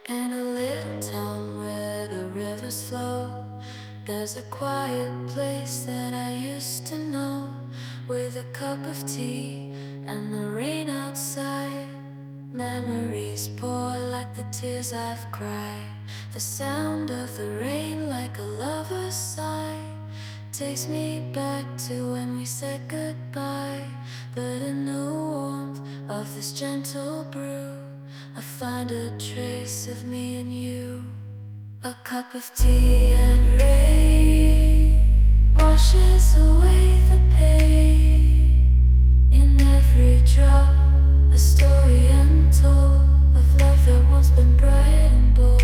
In a little town where the rivers flow, there's a quiet place that I used to know. With a cup of tea and the rain outside, memories pour like the tears I've cried. The sound of the rain like a lover's sigh takes me back to when we said goodbye. But in the warmth of this gentle brew, I find a trace of me and you. A cup of tea and rain washes away the pain. In every drop, a story untold of love that once been bright and bold.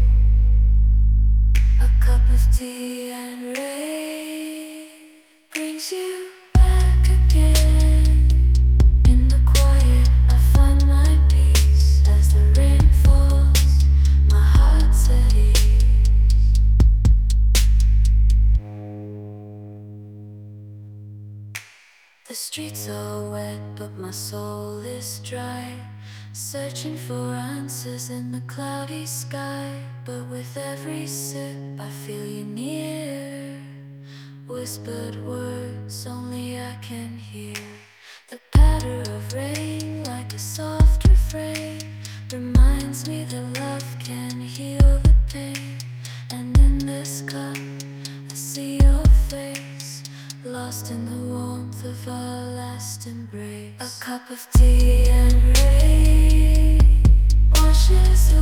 A cup of tea and rain brings you back again. In the quiet, I find my peace as the rain falls. My heart's at ease. The streets are wet, but my soul is dry, searching for answers in the cloudy sky. But with every sip, I feel you near. Whispered words only I can hear. The patter of rain like a soft refrain reminds me that love can heal the pain. And in this cup, I see your face, lost in the warmth of our last embrace. A cup of tea and rain washes